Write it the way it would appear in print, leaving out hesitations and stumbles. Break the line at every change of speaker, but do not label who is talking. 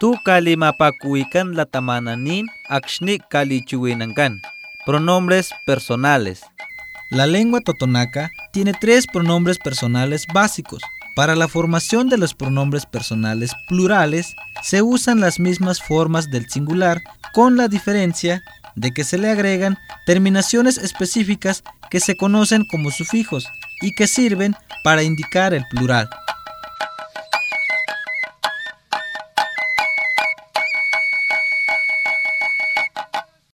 Tu kalimapakuikan latamananin akshni kalichuinankan. Pronombres personales.
La lengua totonaca tiene 3 pronombres personales básicos. Para la formación de los pronombres personales plurales se usan las mismas formas del singular, con la diferencia de que se le agregan terminaciones específicas que se conocen como sufijos y que sirven para indicar el plural.